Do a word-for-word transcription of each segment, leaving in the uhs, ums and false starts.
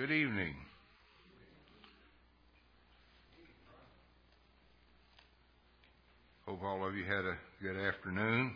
Good evening. Hope all of you had a good afternoon.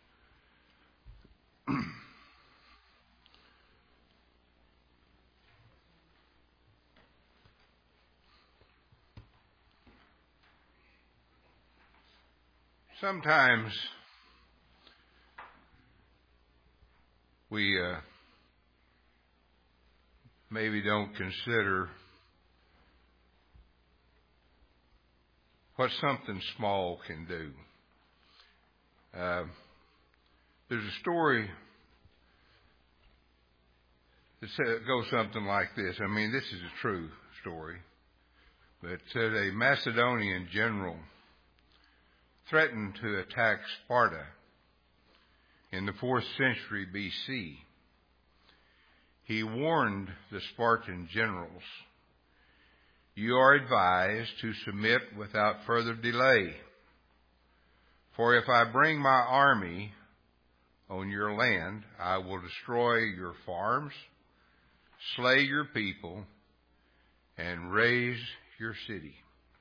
Sometimes we uh, maybe don't consider what something small can do. Uh, there's a story that says, goes something like this. I mean, this is a true story. But it said a Macedonian general threatened to attack Sparta in the fourth century B C. He warned the Spartan generals, "You are advised to submit without further delay. For if I bring my army on your land, I will destroy your farms, slay your people, and raze your city."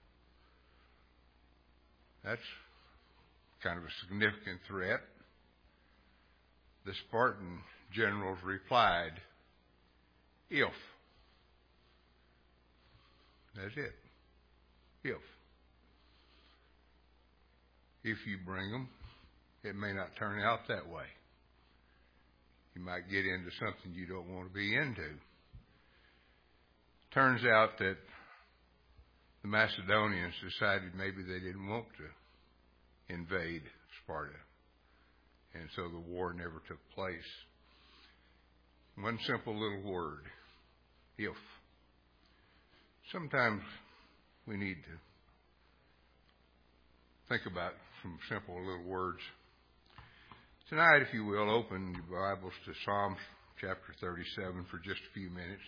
That's kind of a significant threat. The Spartan generals replied, "If." That's it. If. If you bring them, it may not turn out that way. You might get into something you don't want to be into. Turns out that the Macedonians decided maybe they didn't want to invade Sparta. And so the war never took place. One simple little word, if. Sometimes we need to think about some simple little words. Tonight, if you will, open your Bibles to Psalms chapter thirty-seven for just a few minutes.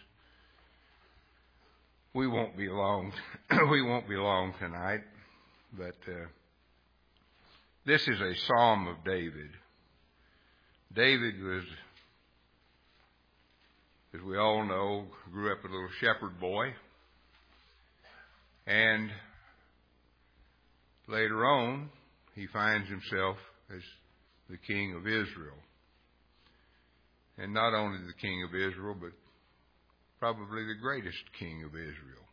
We won't be long. we won't be long tonight, but uh, this is a psalm of David. David was, as we all know, grew up a little shepherd boy. And later on, he finds himself as the king of Israel. And not only the king of Israel, but probably the greatest king of Israel.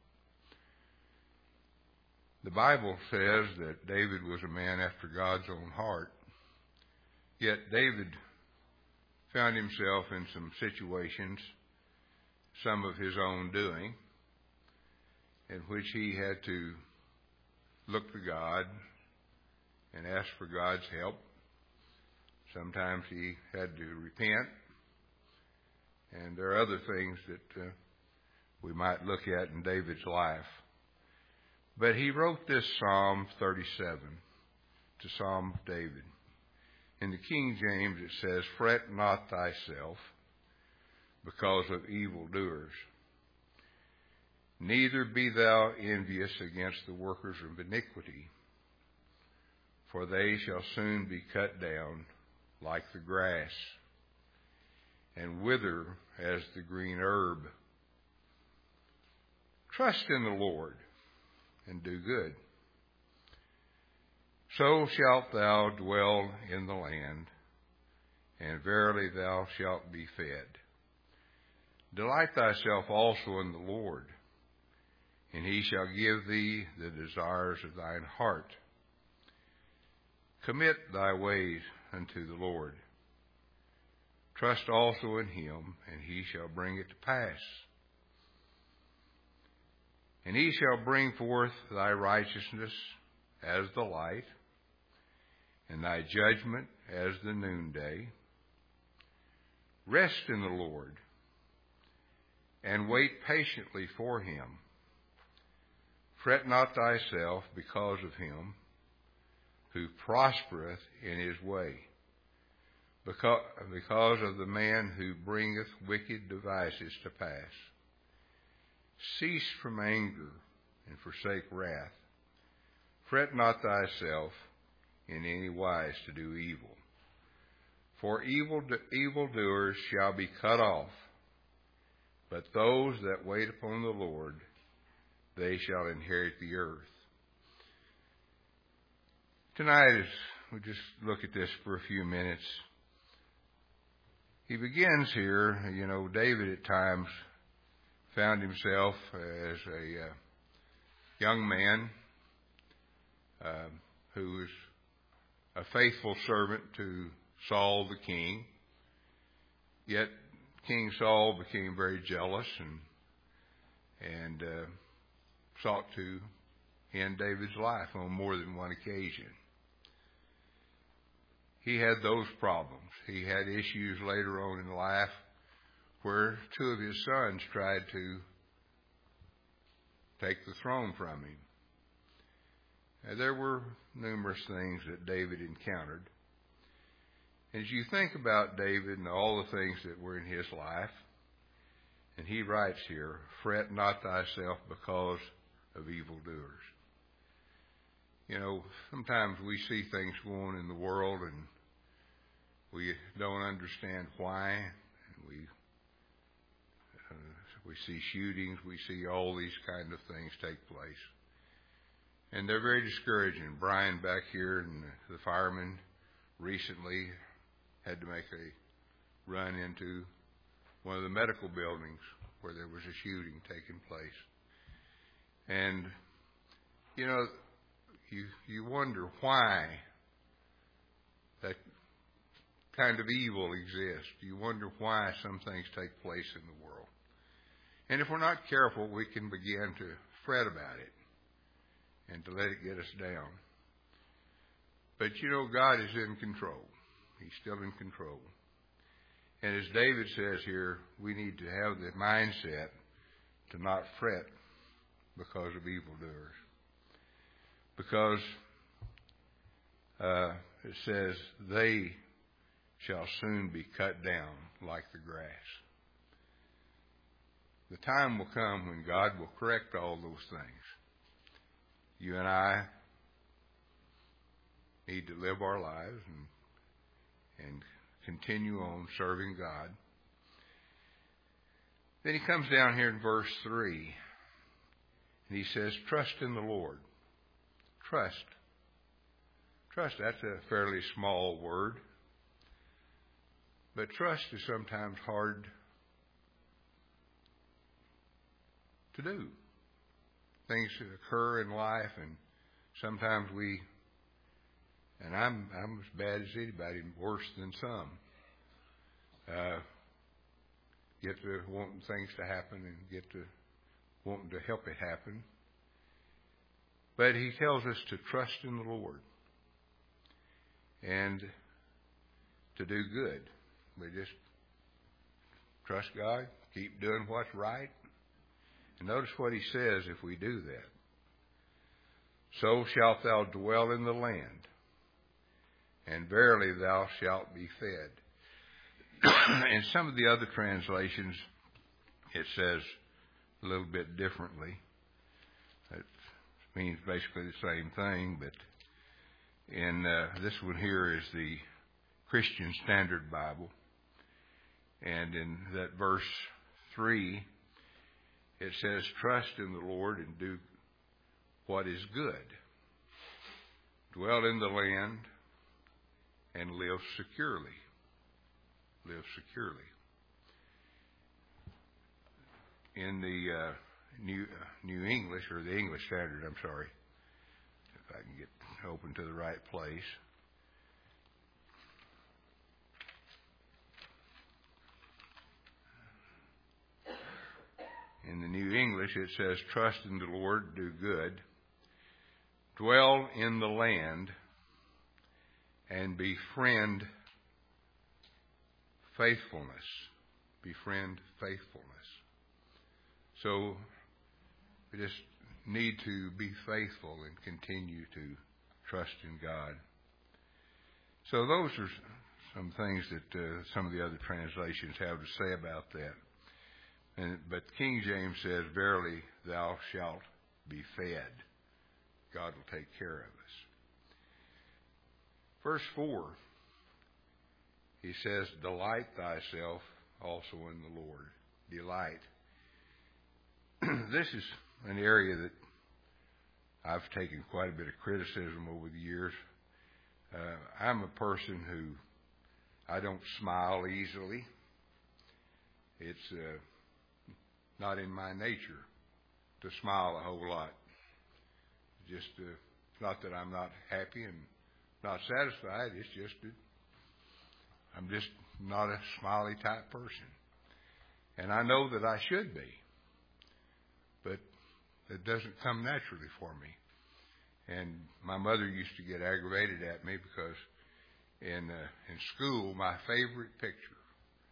The Bible says that David was a man after God's own heart. Yet David found himself in some situations, some of his own doing, in which he had to look to God and ask for God's help. Sometimes he had to repent. And there are other things that uh, we might look at in David's life. But he wrote this Psalm thirty-seven to Psalm of David. In the King James it says, "Fret not thyself because of evildoers, neither be thou envious against the workers of iniquity, for they shall soon be cut down like the grass, and wither as the green herb. Trust in the Lord, and do good. So shalt thou dwell in the land, and verily thou shalt be fed. Delight thyself also in the Lord, and he shall give thee the desires of thine heart. Commit thy ways unto the Lord. Trust also in him, and he shall bring it to pass. And he shall bring forth thy righteousness as the light, and thy judgment as the noonday. Rest in the Lord, and wait patiently for him. Fret not thyself because of him who prospereth in his way, because, because of the man who bringeth wicked devices to pass. Cease from anger and forsake wrath. Fret not thyself in any wise to do evil. For evil evildoers shall be cut off, but those that wait upon the Lord, they shall inherit the earth. Tonight, as we just look at this for a few minutes, he begins here, you know, David at times found himself as a uh, young man uh, who was a faithful servant to Saul the king. Yet King Saul became very jealous and and uh, sought to end David's life on more than one occasion. He had those problems. He had issues later on in life where two of his sons tried to take the throne from him. Now, there were numerous things that David encountered. As you think about David and all the things that were in his life, and he writes here, "Fret not thyself because of evildoers." You know, sometimes we see things going in the world and we don't understand why. And we uh, we see shootings, we see all these kind of things take place. And they're very discouraging. Brian back here and the firemen recently had to make a run into one of the medical buildings where there was a shooting taking place. And, you know, you you wonder why that kind of evil exists. You wonder why some things take place in the world. And if we're not careful, we can begin to fret about it and to let it get us down. But, you know, God is in control. He's still in control. And as David says here, we need to have the mindset to not fret because of evildoers. Because uh, it says, they shall soon be cut down like the grass. The time will come when God will correct all those things. You and I need to live our lives and, and continue on serving God. Then he comes down here in verse three, and he says, trust in the Lord. Trust. Trust, that's a fairly small word. But trust is sometimes hard to do. Things occur in life, and sometimes we, and I'm I'm as bad as anybody, worse than some, uh, get to wanting things to happen and get to wanting to help it happen. But he tells us to trust in the Lord and to do good. We just trust God, keep doing what's right. And notice what he says if we do that. So shalt thou dwell in the land, and verily thou shalt be fed. In some of the other translations, it says a little bit differently. It means basically the same thing, but in uh, this one here is the Christian Standard Bible. And in that verse three, it says, trust in the Lord and do what is good. Dwell in the land and live securely. Live securely. In the uh, New uh, New English, or the English Standard, I'm sorry, if I can get open to the right place. In the New English, it says, trust in the Lord, do good, dwell in the land, and befriend faithfulness. Befriend faithfulness. So we just need to be faithful and continue to trust in God. So those are some things that uh, some of the other translations have to say about that. And, but King James says, verily thou shalt be fed. God will take care of us. Verse four, he says, delight thyself also in the Lord. Delight. this is an area that I've taken quite a bit of criticism over the years. Uh, I'm a person who I don't smile easily. It's uh, not in my nature to smile a whole lot. Just uh, not that I'm not happy and not satisfied. It's just that I'm just not a smiley type person. And I know that I should be. But it doesn't come naturally for me. And my mother used to get aggravated at me because in uh, in school, my favorite picture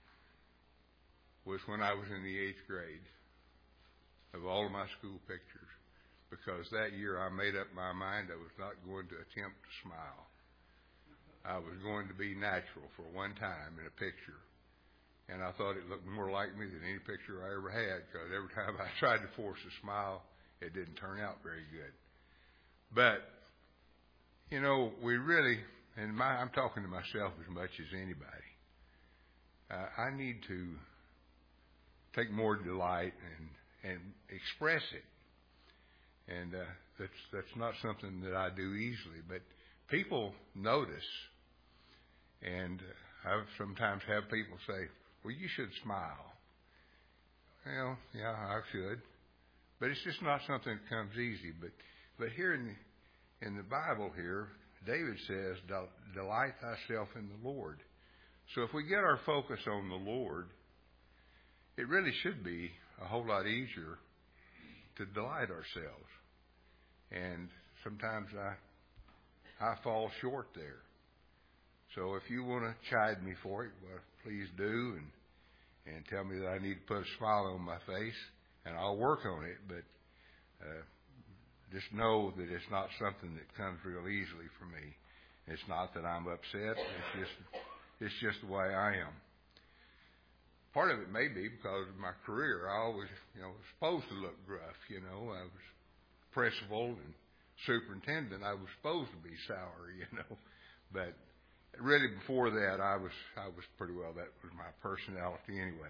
was when I was in the eighth grade of all of my school pictures. Because that year I made up my mind I was not going to attempt to smile. I was going to be natural for one time in a picture. And I thought it looked more like me than any picture I ever had, because every time I tried to force a smile, it didn't turn out very good. But, you know, we really, and my, I'm talking to myself as much as anybody, uh, I need to take more delight and, and express it. And uh, that's, that's not something that I do easily, but people notice. And uh, I sometimes have people say, well, you should smile. Well, yeah, I should. But it's just not something that comes easy. But but here in the, in the Bible here, David says, delight thyself in the Lord. So if we get our focus on the Lord, it really should be a whole lot easier to delight ourselves. And sometimes I I fall short there. So if you want to chide me for it, well, please do, and and tell me that I need to put a smile on my face, and I'll work on it. But uh, just know that it's not something that comes real easily for me. It's not that I'm upset. It's just it's just the way I am. Part of it may be because of my career. I always, you know, was supposed to look gruff. You know, I was principal and superintendent. I was supposed to be sour. You know, but really, before that, I was I was pretty well. That was my personality anyway.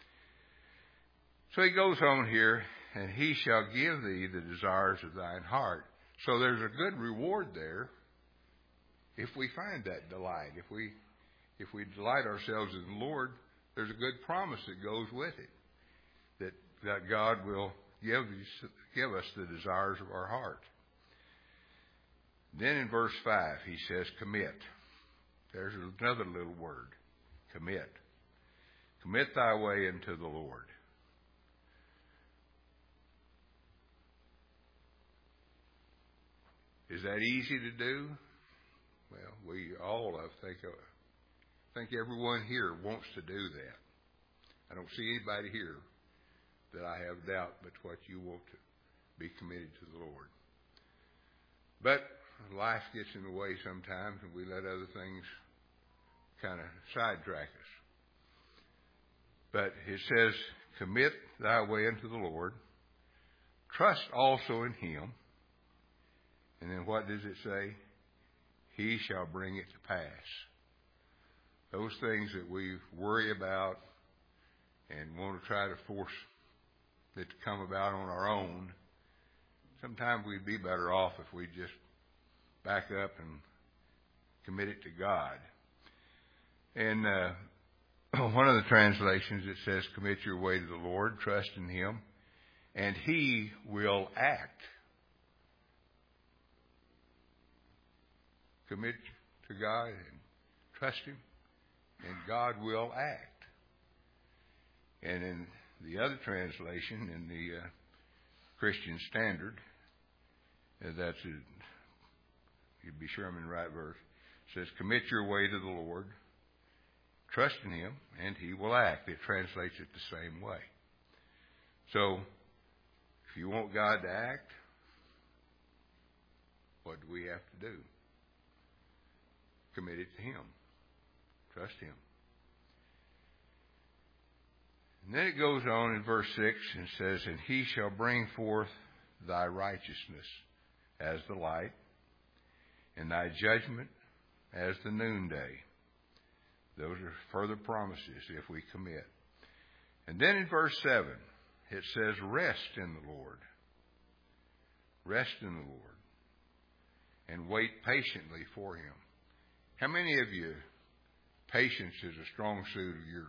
So he goes on here, and he shall give thee the desires of thine heart. So there's a good reward there if we find that delight. If we if we delight ourselves in the Lord, there's a good promise that goes with it, that that God will give us, give us the desires of our heart. Then in verse five, he says, commit. There's another little word, commit. Commit thy way unto the Lord. Is that easy to do? Well, we all, I think, uh, think everyone here wants to do that. I don't see anybody here that I have doubt but what you want to be committed to the Lord. But life gets in the way sometimes, and we let other things kind of sidetrack us. But it says, commit thy way unto the Lord. Trust also in him. And then what does it say? He shall bring it to pass. Those things that we worry about and want to try to force it to come about on our own, sometimes we'd be better off if we just back up and commit it to God. And uh, one of the translations, it says, commit your way to the Lord, trust in him, and he will act. Commit to God and trust him, and God will act. And in the other translation, in the uh, Christian Standard, uh, that's a, you'd be sure I'm in the right verse, it says, commit your way to the Lord, trust in him, and he will act. It translates it the same way. So, if you want God to act, what do we have to do? Commit it to him. Trust him. And then it goes on in verse six and says, and he shall bring forth thy righteousness as the light, and thy judgment as the noonday. Those are further promises if we commit. And then in verse seven, it says rest in the Lord. Rest in the Lord. And wait patiently for Him. How many of you, patience is a strong suit of yours?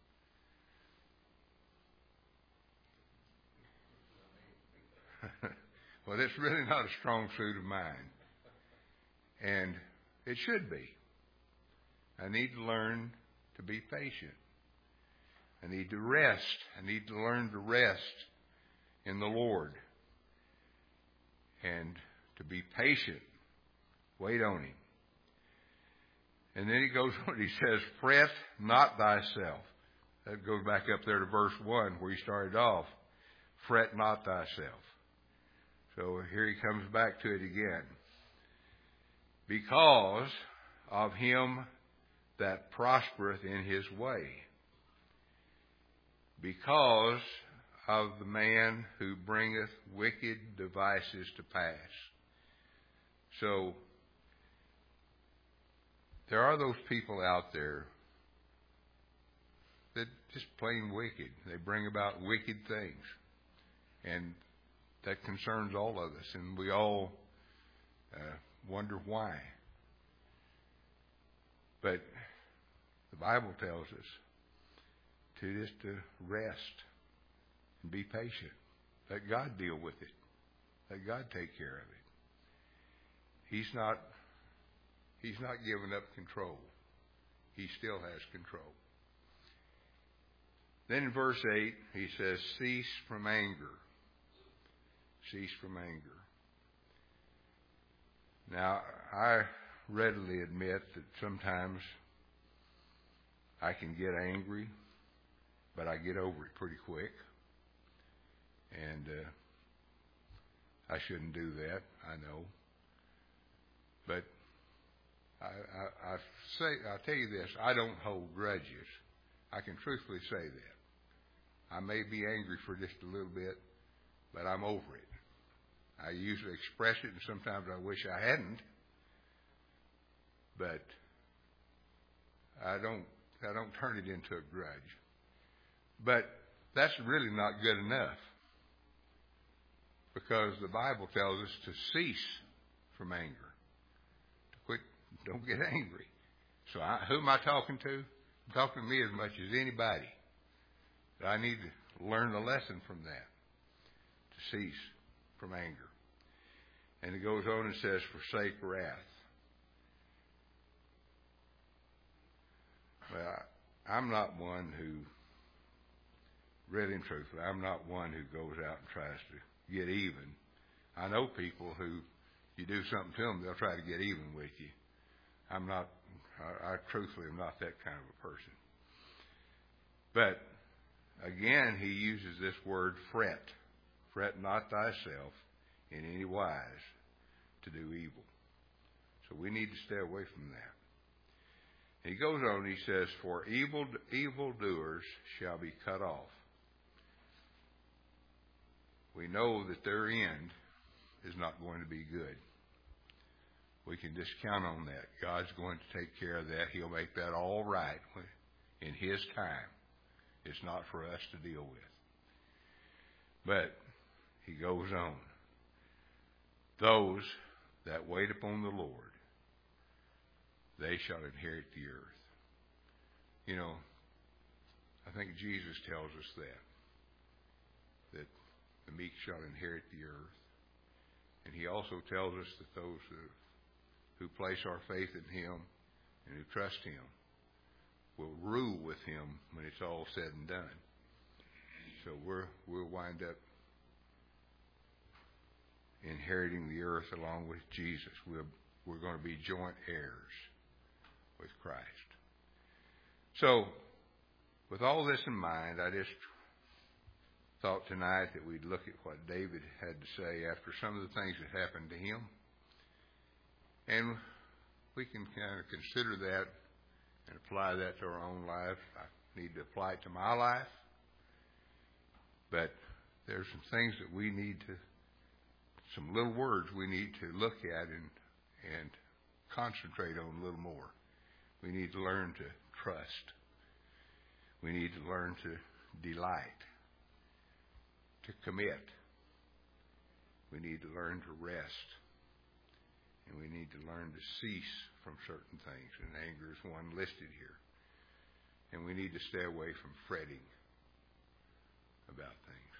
Well, it's really not a strong suit of mine. And it should be. I need to learn to be patient. I need to rest. I need to learn to rest in the Lord. And to be patient. Wait on Him. And then he goes on, he says, fret not thyself. That goes back up there to verse one where he started off. Fret not thyself. So here he comes back to it again. Because of him that prospereth in his way. Because of the man who bringeth wicked devices to pass. So, there are those people out there that just plain wicked. They bring about wicked things. And that concerns all of us. And we all uh, wonder why. But the Bible tells us to just to rest and be patient. Let God deal with it. Let God take care of it. He's not He's not giving up control. He still has control. Then in verse eight, he says, cease from anger. Cease from anger. Now, I readily admit that sometimes I can get angry, but I get over it pretty quick. And uh, I shouldn't do that, I know. But I, I, I say, I'll tell you this, I don't hold grudges. I can truthfully say that. I may be angry for just a little bit, but I'm over it. I usually express it, and sometimes I wish I hadn't. But I don't, I don't turn it into a grudge. But that's really not good enough. Because the Bible tells us to cease from anger. To quit, don't get angry. So I, who am I talking to? I'm talking to me as much as anybody. But I need to learn the lesson from that. To cease from anger. And it goes on and says, forsake wrath. Well, I'm not one who, really and truthfully, I'm not one who goes out and tries to get even. I know people who, you do something to them, they'll try to get even with you. I'm not, I, I truthfully am not that kind of a person. But, again, he uses this word fret. Fret not thyself in any wise to do evil. So we need to stay away from that. He goes on, he says, for evil evildoers shall be cut off. We know that their end is not going to be good. We can just count on that. God's going to take care of that. He'll make that all right in His time. It's not for us to deal with. But he goes on. Those that wait upon the Lord, they shall inherit the earth. You know, I think Jesus tells us that. That the meek shall inherit the earth. And he also tells us that those who, who place our faith in Him and who trust Him will rule with Him when it's all said and done. So we're, we'll wind up inheriting the earth along with Jesus. We're, we're going to be joint heirs with Christ. So, with all this in mind, I just thought tonight that we'd look at what David had to say after some of the things that happened to him. And we can kind of consider that and apply that to our own life. I need to apply it to my life. But there's some things that we need to, some little words we need to look at and, and concentrate on a little more. We need to learn to trust. We need to learn to delight. to commit. We need to learn to rest. And we need to learn to cease from certain things. And anger is one listed here. And we need to stay away from fretting about things.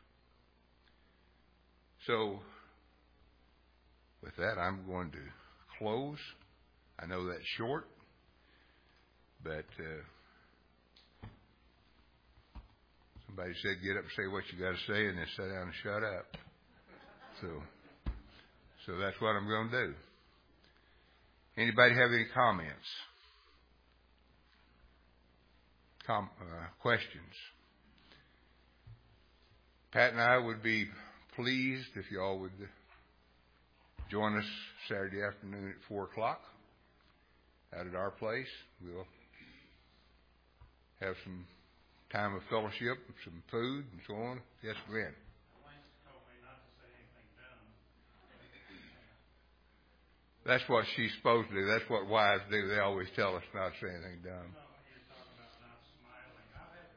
So, with that, I'm going to close. I know that's short, but uh, somebody said get up and say what you got to say and then sit down and shut up. So, so that's what I'm going to do. Anybody have any comments? Com- uh, questions? Pat and I would be pleased if you all would join us Saturday afternoon at four o'clock out at our place. We'll have some time of fellowship, some food, and so on. Yes, Glenn. That's what she's supposed to do. That's what wives do. They always tell us not to say anything dumb.